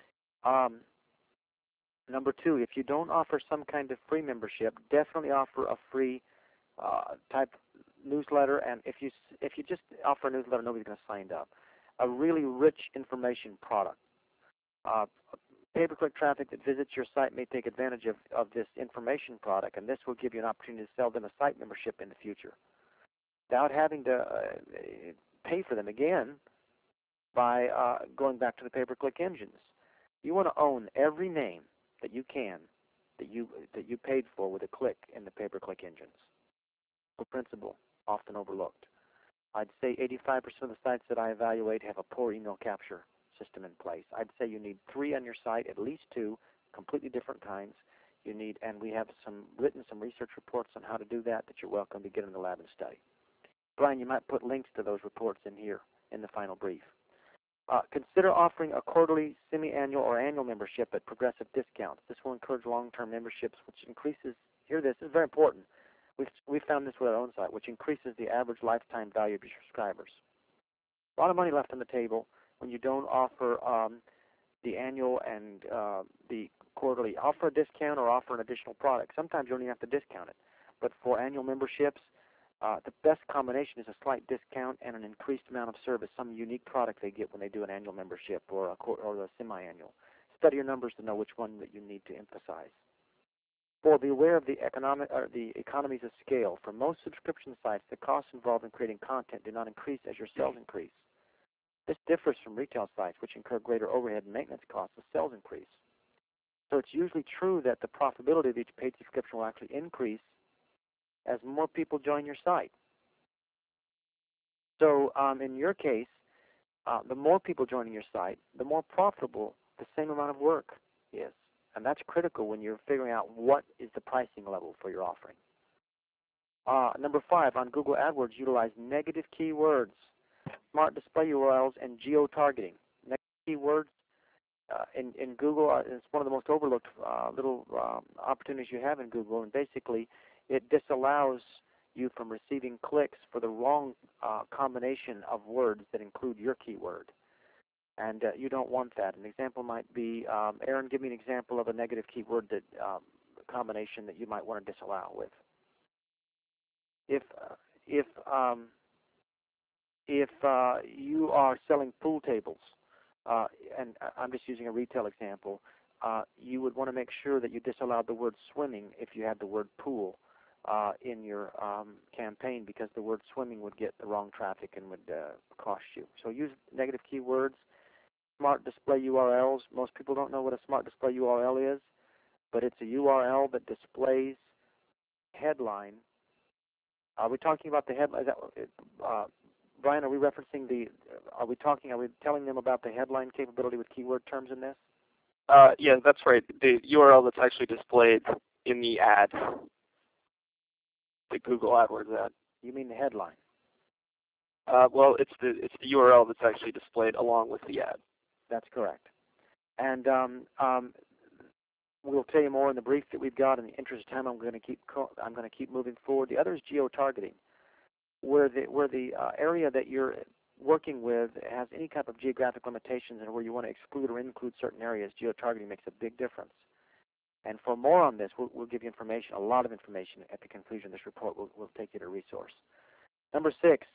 Number two, if you don't offer some kind of free membership, definitely offer a free type newsletter. And if you just offer a newsletter, nobody's going to sign up. A really rich information product. Pay-per-click traffic that visits your site may take advantage of this information product, and this will give you an opportunity to sell them a site membership in the future without having to pay for them again by going back to the pay-per-click engines. You want to own every name that you can that you paid for with a click in the pay-per-click engines. A principle often overlooked. I'd say 85% of the sites that I evaluate have a poor email capture system in place. I'd say you need 3 on your site, at least 2, completely different kinds. You need, and we have written some research reports on how to do that you're welcome to get in the lab and study. Brian, you might put links to those reports in here in the final brief. Consider offering a quarterly, semi-annual, or annual membership at progressive discounts. This will encourage long-term memberships, which increases, hear this is very important, we found this with our own site, which increases the average lifetime value of your subscribers. A lot of money left on the table when you don't offer the annual and the quarterly. Offer a discount or offer an additional product. Sometimes you don't even have to discount it. But for annual memberships, the best combination is a slight discount and an increased amount of service, some unique product they get when they do an annual membership or a semi-annual. Study your numbers to know which one that you need to emphasize. 4, be aware of the economies of scale. For most subscription sites, the costs involved in creating content do not increase as your sales increase. This differs from retail sites, which incur greater overhead and maintenance costs as sales increase. So it's usually true that the profitability of each paid subscription will actually increase as more people join your site. So in your case, the more people joining your site, the more profitable the same amount of work is. And that's critical when you're figuring out what is the pricing level for your offering. Number 5, on Google AdWords, utilize negative keywords, smart display URLs, and geo-targeting. Negative keywords, in Google, it's one of the most overlooked little opportunities you have in Google, and basically it disallows you from receiving clicks for the wrong combination of words that include your keyword. And you don't want that. An example might be, Aaron, give me an example of a negative keyword that combination that you might want to disallow with. If you are selling pool tables, and I'm just using a retail example, you would want to make sure that you disallowed the word swimming if you had the word pool in your campaign, because the word swimming would get the wrong traffic and would cost you. So use negative keywords. Smart display URLs. Most people don't know what a smart display URL is, but it's a URL that displays headline. Are we talking about the headline? Brian, are we referencing the? Are we telling them about the headline capability with keyword terms in this? Yeah, that's right. The URL that's actually displayed in the ad, the Google AdWords ad. You mean the headline? Well, it's the URL that's actually displayed along with the ad. That's correct. And we'll tell you more in the brief that we've got. In the interest of time, I'm going to keep moving forward. The other is geo-targeting, where the area that you're working with has any type of geographic limitations, and where you want to exclude or include certain areas. Geo-targeting makes a big difference. And for more on this, we'll give you information, a lot of information at the conclusion of this report. We'll take you to a resource. Number 6.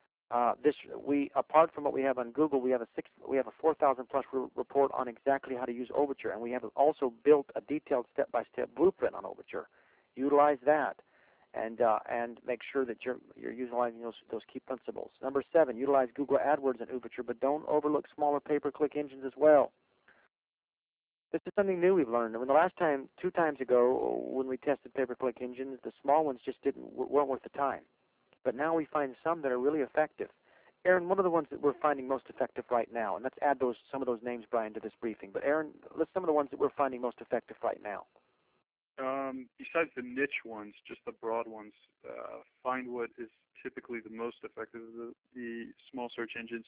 Apart from what we have on Google, we have a 4,000 plus report on exactly how to use Overture, and we have also built a detailed step-by-step blueprint on Overture. Utilize that, and make sure that you're utilizing those key principles. Number 7, utilize Google AdWords and Overture, but don't overlook smaller pay-per-click engines as well. This is something new we've learned. When the last time, 2 times ago, when we tested pay-per-click engines, the small ones just weren't worth the time. But now we find some that are really effective. Aaron, one of the ones that we're finding most effective right now, and let's add some of those names, Brian, to this briefing. But Aaron, list some of the ones that we're finding most effective right now. Besides the niche ones, just the broad ones, FindWhat is typically the most effective of the small search engines.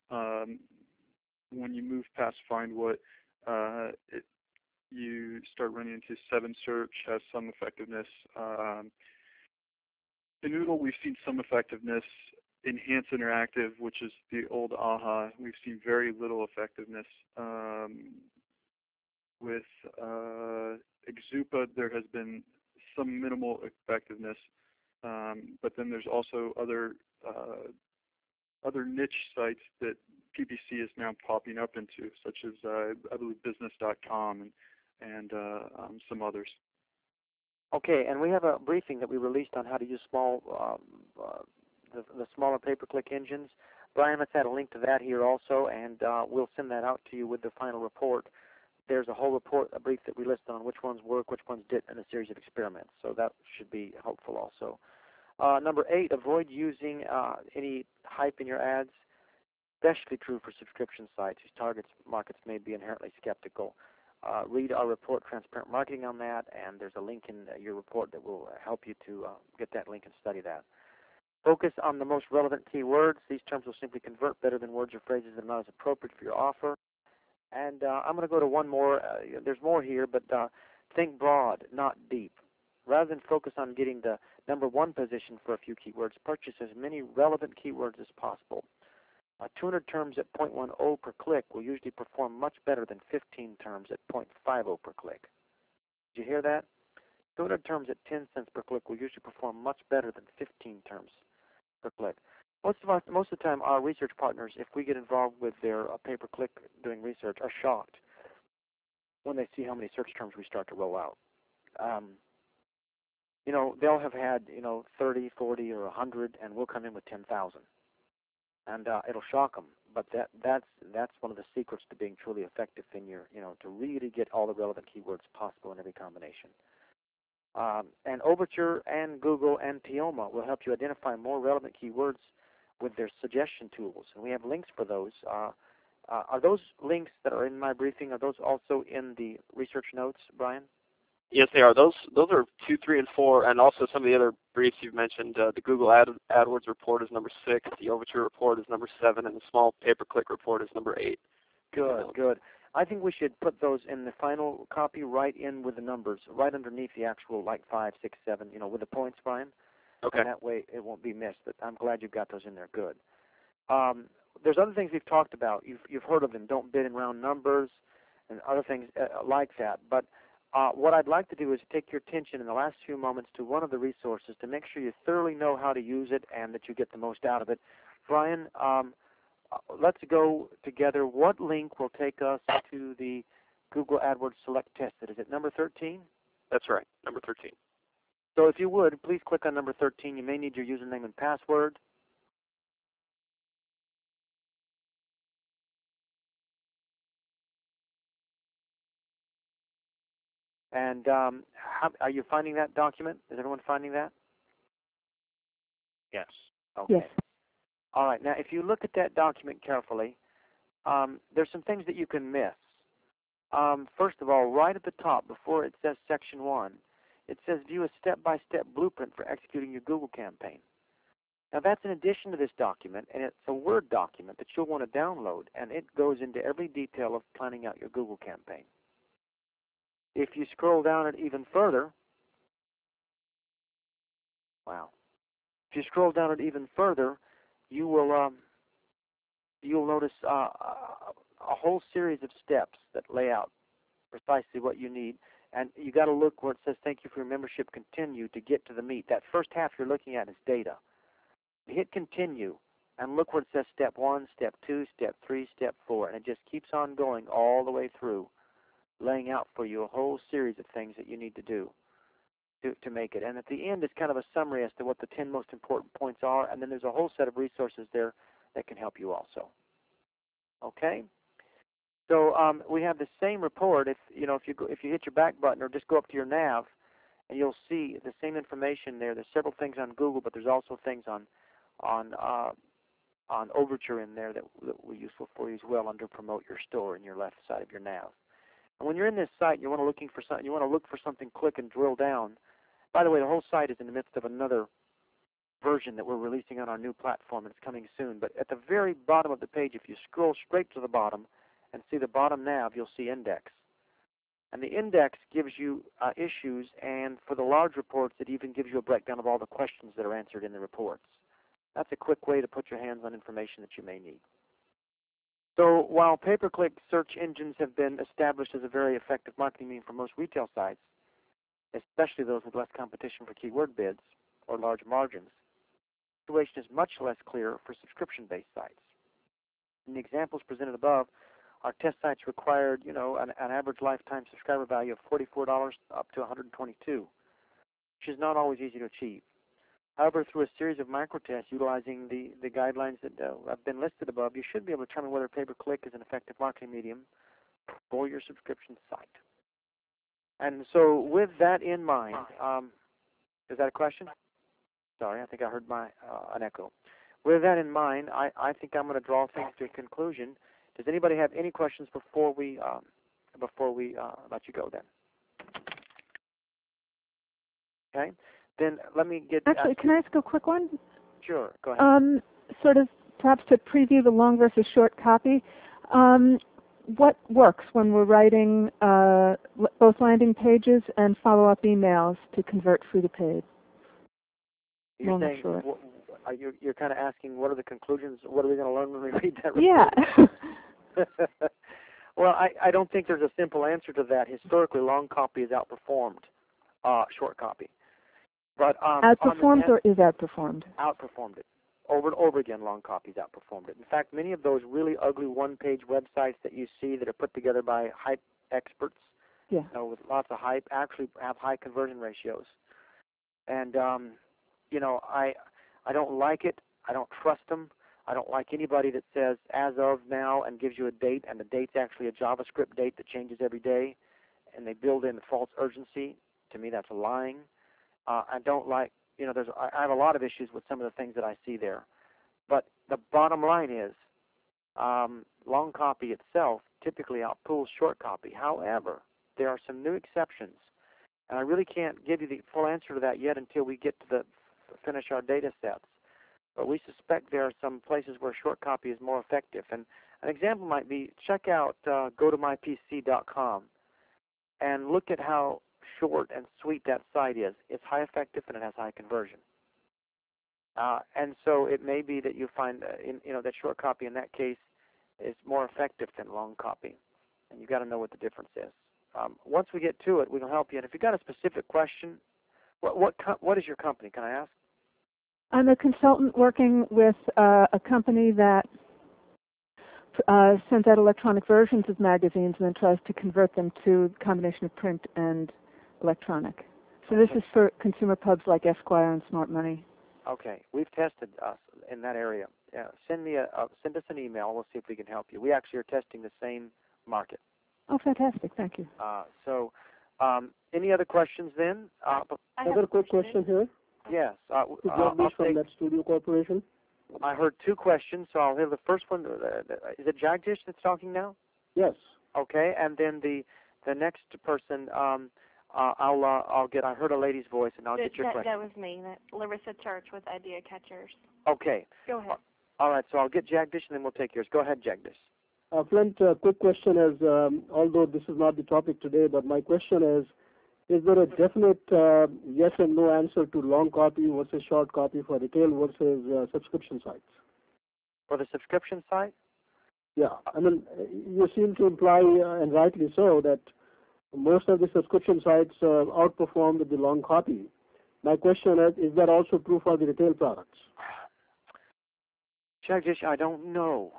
When you move past FindWhat, you start running into 7Search, has some effectiveness. In Noodle, we've seen some effectiveness. Enhance Interactive, which is the old AHA, we've seen very little effectiveness. With Exupa, there has been some minimal effectiveness, but then there's also other niche sites that PPC is now popping up into, such as I believe business.com and some others. Okay, and we have a briefing that we released on how to use the smaller pay-per-click engines. Brian, let's add a link to that here also, and we'll send that out to you with the final report. There's a whole report, a brief that we listed on which ones work, which ones didn't, in a series of experiments. So that should be helpful also. Number 8, avoid using any hype in your ads, especially true for subscription sites whose markets may be inherently skeptical. Read our report, Transparent Marketing, on that, and there's a link in your report that will help you to get that link and study that. Focus on the most relevant keywords. These terms will simply convert better than words or phrases that are not as appropriate for your offer. And I'm going to go to one more. There's more here, but think broad, not deep. Rather than focus on getting the number 1 position for a few keywords, purchase as many relevant keywords as possible. 200 terms at 0.10 per click will usually perform much better than 15 terms at 0.50 per click. Did you hear that? 200 terms at 10 cents per click will usually perform much better than 15 terms per click. Most of the time, our research partners, if we get involved with their pay-per-click doing research, are shocked when they see how many search terms we start to roll out. They'll have had 30, 40, or 100, and we'll come in with 10,000. And it'll shock them, but that's one of the secrets to being truly effective in your, to really get all the relevant keywords possible in every combination. And Overture and Google and Teoma will help you identify more relevant keywords with their suggestion tools, and we have links for those. Are those links that are in my briefing? Are those also in the research notes, Brian? Yes, they are. Those are 2, 3, and 4, and also some of the other briefs you've mentioned. The Google AdWords report is number 6, the Overture report is number 7, and the small pay-per-click report is number 8. Good. I think we should put those in the final copy right in with the numbers, right underneath the actual, like 5, 6, 7, with the points, Brian. Okay. And that way it won't be missed. But I'm glad you've got those in there. Good. There's other things we've talked about. You've heard of them. Don't bid in round numbers and other things like that. But what I'd like to do is take your attention in the last few moments to one of the resources to make sure you thoroughly know how to use it and that you get the most out of it. Brian, let's go together. What link will take us to the Google AdWords Select Tested? Is it number 13? That's right, number 13. So if you would, please click on number 13. You may need your username and password. And are you finding that document? Is everyone finding that? Yes. Okay. Yes. All right. Now, if you look at that document carefully, there's some things that you can miss. First of all, right at the top, before it says Section 1, it says View a step-by-step blueprint for executing your Google campaign. Now, that's in addition to this document, and it's a Word document that you'll want to download, and it goes into every detail of planning out your Google campaign. If you scroll down it even further, wow. If you scroll down it even further, you will you'll notice a whole series of steps that lay out precisely what you need. And you got to look where it says "Thank you for your membership. Continue" to get to the meat. That first half you're looking at is data. Hit continue and look where it says Step 1, Step 2, Step 3, Step 4, and it just keeps on going all the way through, laying out for you a whole series of things that you need to do to make it. And at the end, it's kind of a summary as to what the 10 most important points are, and then there's a whole set of resources there that can help you also. Okay? So we have the same report. If you hit your back button or just go up to your nav, and you'll see the same information there. There's several things on Google, but there's also things on Overture in there that will be useful for you as well under Promote Your Store in your left side of your nav. And when you're in this site, you want to look for something, click and drill down. By the way, the whole site is in the midst of another version that we're releasing on our new platform, and it's coming soon. But at the very bottom of the page, if you scroll straight to the bottom and see the bottom nav, you'll see Index. And the Index gives you issues, and for the large reports, it even gives you a breakdown of all the questions that are answered in the reports. That's a quick way to put your hands on information that you may need. So while pay-per-click search engines have been established as a very effective marketing medium for most retail sites, especially those with less competition for keyword bids or large margins, the situation is much less clear for subscription-based sites. In the examples presented above, our test sites required, an average lifetime subscriber value of $44 up to $122, which is not always easy to achieve. However, through a series of microtests utilizing the guidelines that have been listed above, you should be able to determine whether pay-per-click is an effective marketing medium for your subscription site. And so with that in mind, is that a question? Sorry, I think I heard an echo. With that in mind, I think I'm going to draw things to a conclusion. Does anybody have any questions before we let you go then? Okay. Then let me get... Actually, can I ask a quick one? Sure, go ahead. Sort of perhaps to preview the long versus short copy. What works when we're writing both landing pages and follow-up emails to convert free to paid? You're saying, you're kind of asking what are the conclusions, what are we going to learn when we read that report? Yeah. Well, I don't think there's a simple answer to that. Historically, long copy has outperformed short copy. But outperformed or is outperformed? Outperformed it. Over and over again, long copies outperformed it. In fact, many of those really ugly one-page websites that you see that are put together by hype experts, with lots of hype, actually have high conversion ratios. And, I don't like it. I don't trust them. I don't like anybody that says as of now and gives you a date, and the date's actually a JavaScript date that changes every day, and they build in false urgency. To me, that's lying. I don't like, I have a lot of issues with some of the things that I see there. But the bottom line is, long copy itself typically outpulls short copy. However, there are some new exceptions, and I really can't give you the full answer to that yet until we get to finish our data sets. But we suspect there are some places where short copy is more effective. And An example might be check out gotomypc.com and look at how short and sweet that site is. It's high effective and it has high conversion. And so it may be that you find that short copy in that case is more effective than long copy, and you've got to know what the difference is. Once we get to it, we can help you. And if you've got a specific question, what is your company? Can I ask? I'm a consultant working with a company that sends out electronic versions of magazines and then tries to convert them to a combination of print and electronic. So this is for consumer pubs like Esquire and Smart Money. Okay, we've tested us in that area. Send us an email. We'll see if we can help you. We actually are testing the same market. Oh, fantastic! Thank you. Any other questions then? Another quick question here. Yes. Jagdish from Net Studio Corporation. I heard two questions, so I'll hear the first one. Is it Jagdish that's talking now? Yes. Okay, and then the next person. I'll get. I heard a lady's voice, and I'll get your question. That was me. Larissa Church with Idea Catchers. Okay. Go ahead. All right. So I'll get Jagdish, and then we'll take yours. Go ahead, Jagdish. Flint, quick question is, although this is not the topic today, but my question is there a definite yes and no answer to long copy versus short copy for retail versus subscription sites? For the subscription site? Yeah. I mean, you seem to imply, and rightly so, that most of the subscription sites outperform the long copy. My question is that also true for the retail products? Jagdish, I don't know.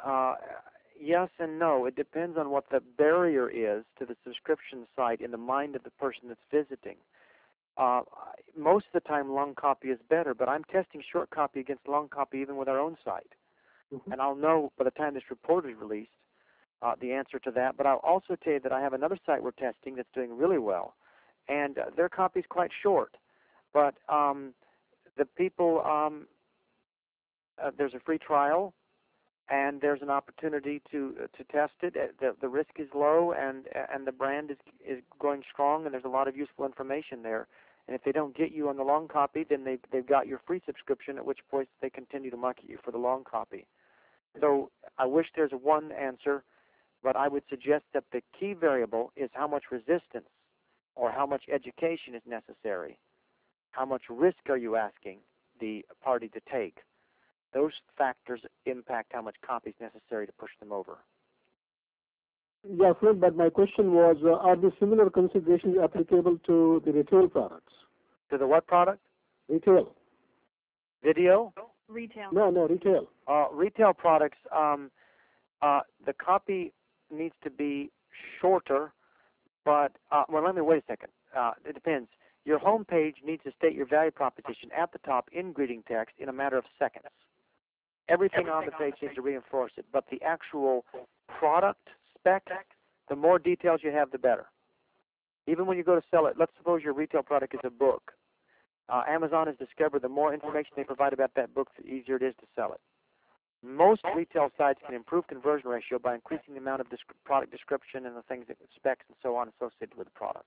Yes and no. It depends on what the barrier is to the subscription site in the mind of the person that's visiting. Most of the time, long copy is better, but I'm testing short copy against long copy even with our own site. Mm-hmm. And I'll know by the time this report is released the answer to that. But I'll also tell you that I have another site we're testing that's doing really well, and their copy is quite short. But the people, there's a free trial, and there's an opportunity to test it. The risk is low, and the brand is going strong, and there's a lot of useful information there. And if they don't get you on the long copy, then they've got your free subscription, at which point they continue to market you for the long copy. So I wish there's one answer, but I would suggest that the key variable is how much resistance or how much education is necessary. How much risk are you asking the party to take? Those factors impact how much copy is necessary to push them over. Yeah, Fred, but my question was, are the similar considerations applicable to the retail products? To the what product? Retail. Video? Retail. No, retail. Retail products, the copy needs to be shorter, but, let me wait a second. It depends. Your home page needs to state your value proposition at the top in greeting text in a matter of seconds. Everything on the page needs to reinforce it, but the actual product spec, the more details you have, the better. Even when you go to sell it, let's suppose your retail product is a book. Amazon has discovered the more information they provide about that book, the easier it is to sell it. Most retail sites can improve conversion ratio by increasing the amount of product description and the things that specs and so on associated with the product.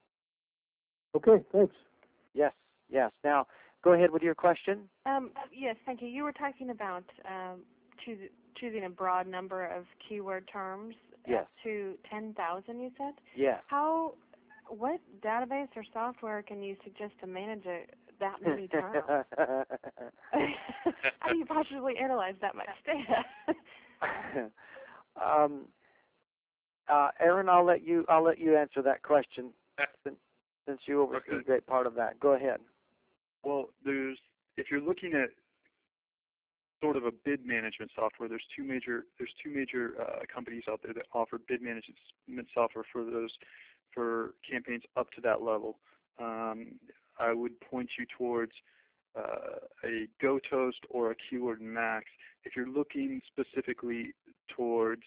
Okay, thanks. Yes. Now, go ahead with your question. Yes, thank you. You were talking about choosing a broad number of keyword terms. Yes. Up to 10,000, you said? Yes. What database or software can you suggest to manage that many terms? How do you possibly analyze that much data? Aaron, I'll let you answer that question since you oversee a great part of that. Go ahead. Well, if you're looking at sort of a bid management software, there's two major companies out there that offer bid management software for campaigns up to that level. I would point you towards a GoToast or a Keyword Max. If you're looking specifically towards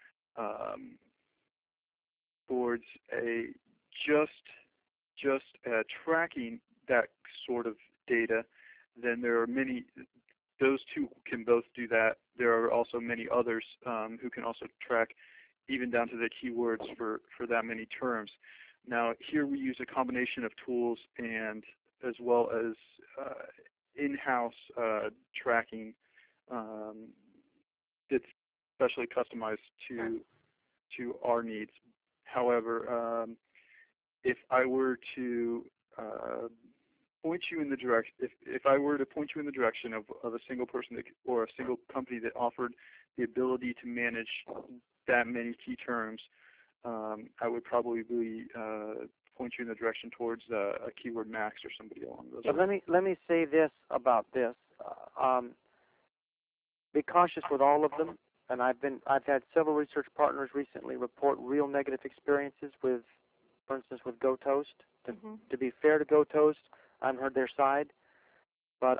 a just tracking that sort of data, then there are many. Those two can both do that. There are also many others who can also track even down to the keywords for that many terms. Now, here we use a combination of tools and as well as in-house tracking. specially customized to our needs. However, if I were to point you in the direction, if I were to point you in the direction of a single person or a single company that offered the ability to manage that many key terms, I would probably point you in the direction towards a Keyword Max or somebody along those lines. But let me say this about this. Be cautious with all of them. And I've had several research partners recently report real negative experiences with, for instance, with GoToast. To be fair to GoToast, I haven't heard their side, but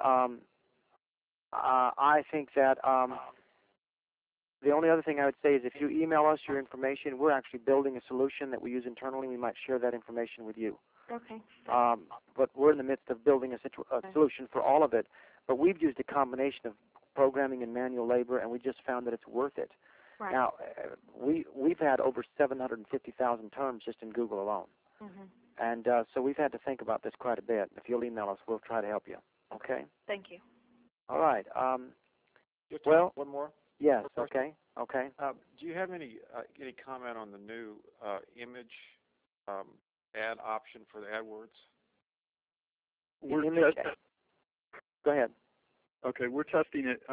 I think that the only other thing I would say is if you email us your information, we're actually building a solution that we use internally. We might share that information with you. Okay. But we're in the midst of building a solution for all of it. But we've used a combination of programming and manual labor, and we just found that it's worth it. Right. Now, we've had over 750,000 terms just in Google alone. And so we've had to think about this quite a bit. If you'll email us, we'll try to help you. Okay? Thank you. All right. Well, one more. Yes. Okay. Okay. Do you have any comment on the new image ad option for the AdWords? Go ahead. Okay, we're testing it.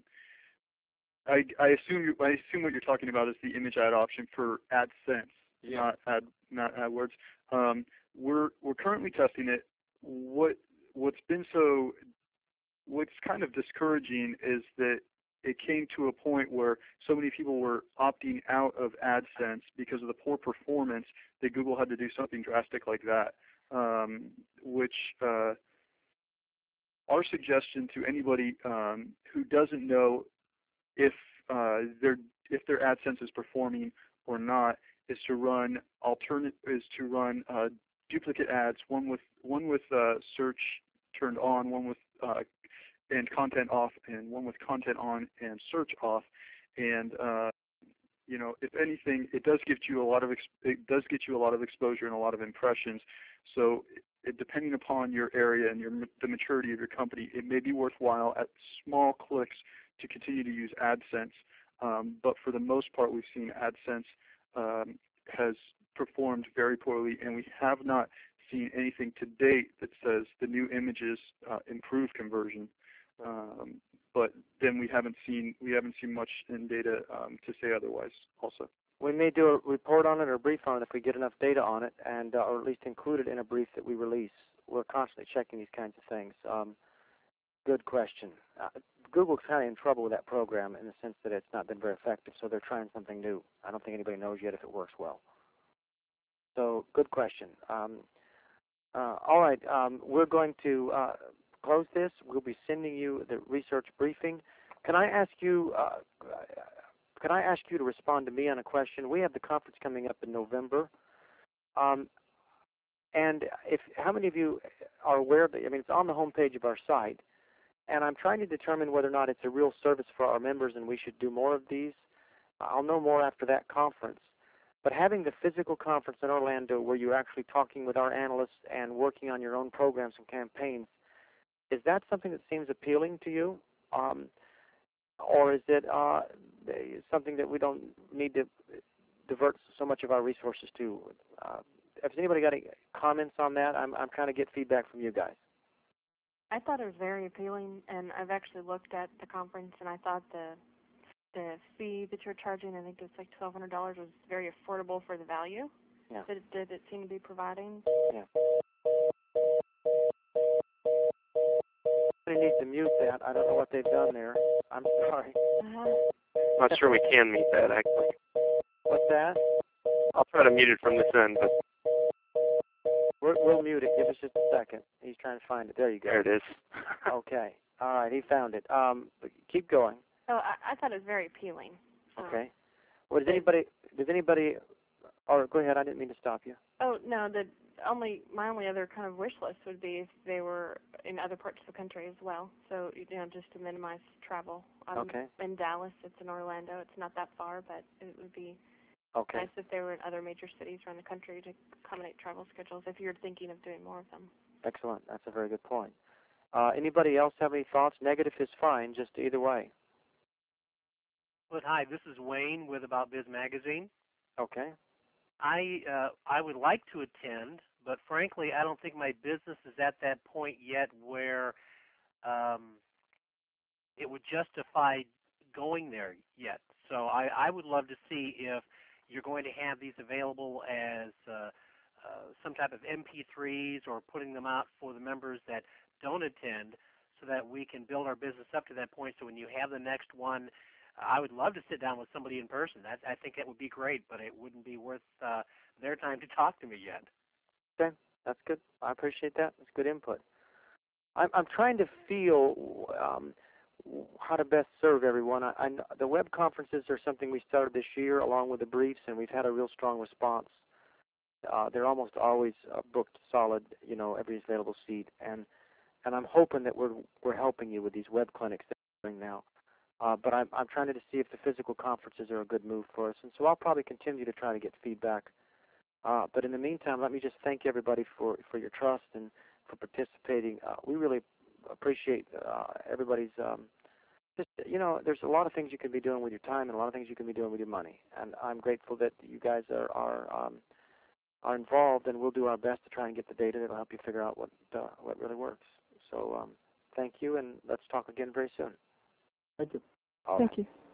I assume what you're talking about is the image ad option for AdSense, not AdWords. We're currently testing it. What's kind of discouraging is that it came to a point where so many people were opting out of AdSense because of the poor performance that Google had to do something drastic like that, which our suggestion to anybody who doesn't know if their AdSense is performing or not is to run duplicate ads, one with search turned on, one with and content off, and one with content on and search off. And if anything, it does get you a lot of exposure and a lot of impressions. So depending upon your area and the maturity of your company, it may be worthwhile at small clicks to continue to use AdSense. But for the most part, we've seen AdSense has performed very poorly, and we have not seen anything to date that says the new images improve conversion. But then we haven't seen much in data to say otherwise. Also, we may do a report on it or a brief on it if we get enough data on it, and or at least include it in a brief that we release. We're constantly checking these kinds of things. Good question. Google's kind of in trouble with that program in the sense that it's not been very effective, so they're trying something new. I don't think anybody knows yet if it works well. So, good question. All right, we're going to close this. We'll be sending you the research briefing. Can I ask you to respond to me on a question? We have the conference coming up in November, and how many of you are aware of it? I mean, it's on the homepage of our site, and I'm trying to determine whether or not it's a real service for our members and we should do more of these. I'll know more after that conference. But having the physical conference in Orlando where you're actually talking with our analysts and working on your own programs and campaigns, is that something that seems appealing to you? Or is it something that we don't need to divert so much of our resources to? Has anybody got any comments on that? I'm trying to get feedback from you guys. I thought it was very appealing, and I've actually looked at the conference, and I thought the fee that you're charging, I think it's like $1,200, was very affordable for the value that it seemed to be providing. Yeah. Somebody needs to mute that. I don't know what they've done there. I'm sorry. I'm not sure we can mute that, actually. What's that? I'll try to mute it from this end, but we'll mute it. Give us just a second. He's trying to find it. There you go. There it is. Okay. All right. He found it. Keep going. Oh, I thought it was very appealing. Okay. Well, does anybody, or go ahead, I didn't mean to stop you. Oh, no, my only other kind of wish list would be if they were in other parts of the country as well. So, just to minimize travel. I'm in Dallas, it's in Orlando. It's not that far, but it would be nice if they were in other major cities around the country to accommodate travel schedules if you're thinking of doing more of them. Excellent. That's a very good point. Anybody else have any thoughts? Negative is fine, just either way. But hi, this is Wayne with About Biz Magazine. Okay. I would like to attend, but frankly, I don't think my business is at that point yet where it would justify going there yet. So I would love to see if you're going to have these available as some type of MP3s or putting them out for the members that don't attend so that we can build our business up to that point. So when you have the next one, I would love to sit down with somebody in person. I think that would be great, but it wouldn't be worth their time to talk to me yet. Okay, that's good. I appreciate that. That's good input. I'm trying to feel how to best serve everyone. The web conferences are something we started this year along with the briefs, and we've had a real strong response. They're almost always booked solid, every available seat, and I'm hoping that we're helping you with these web clinics that we're doing now. But I'm trying to see if the physical conferences are a good move for us, and so I'll probably continue to try to get feedback. But in the meantime, let me just thank everybody for your trust and for participating. We really appreciate everybody's. There's a lot of things you can be doing with your time and a lot of things you can be doing with your money, and I'm grateful that you guys are involved, and we'll do our best to try and get the data that'll help you figure out what really works. So thank you, and let's talk again very soon. Thank you. All Thank right. you.